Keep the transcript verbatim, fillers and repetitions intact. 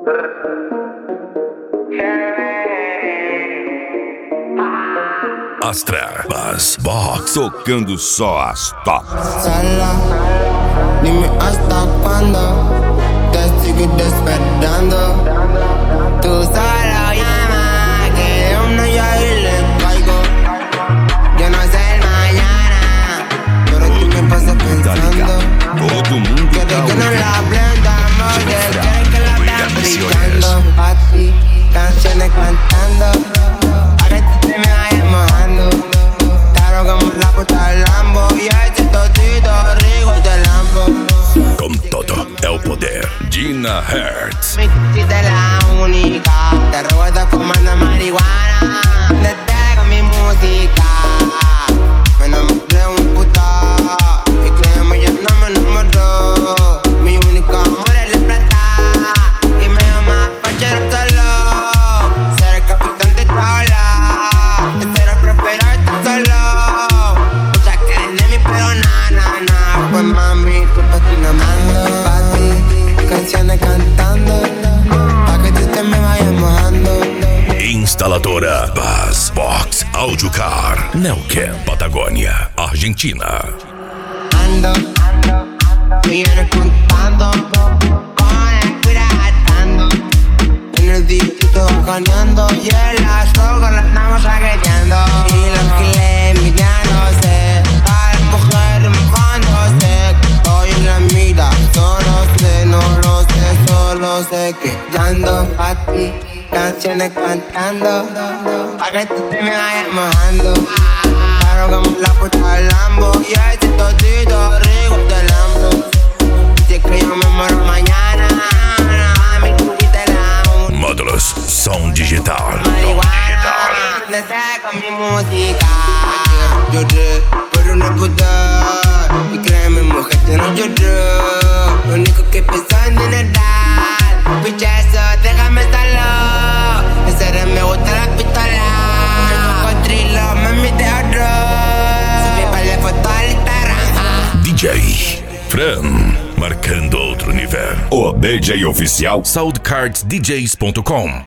Astra, Buzz Box, tocando só as tops. Sola, dime hasta cuándo te sigo despertando. Tú solo llama, que uno ya y le caigo. Yo no sé el mañana, pero tú me pasas pensando. Todo mundo Quiere tá que nos ouvindo. la blendamos, quiere que la veas brillando. Pa' ti, canciones cantando. Ahora tú te me vayas mojando. Claro como la puta del Lambo. Y ese totito rico de Lambo. Com todo é o poder. Dina Hertz. Mi cosita es la única. Te robo esta fumando marihuana. Te traigo mi música. Me enamoré un puta. Y créeme, yo no me enamoró. Mi único amor es la plata. Y me llama Pachero solo. Ser el capitán de tabla. Ser el prosperar solo. Muchas quieren de mí, pero na, na, na. Pues mami, tú patinando. Pa' ti, canciones cantando. Pa' que tú te me vayas mojando. Instaladora Buzz Box Audiocar. Neuquén, Patagônia, Argentina. Ando, millones contando, con el cuira gastando. En el distrito bacaneando y en las drogas las estamos agrediendo. Y los giles mirándose, a las mujeres mojándose. Estoy en la mira, solo sé, no lo sé, solo sé que ando pa' ti, canciones cantando, pa' que tú te me vayas mojando. Claro como la puta del Lambo. Y ese totito rico de Lambo. Si es que yo me muero mañana, mi cosita es la única. Módulos Som Digital. Marihuana, te saco mi música. Lloré, pero no es poder. Y créeme, mujer, que no lloré. Lo único que pensando en el dar. Pichazo, déjame solo. Ese re me gusta la pistola. El cocodrilo, mami, te adoro. Subí para la foto al Instagram. D J Fran, marcando outro nível. O D J oficial soundcards d js ponto com.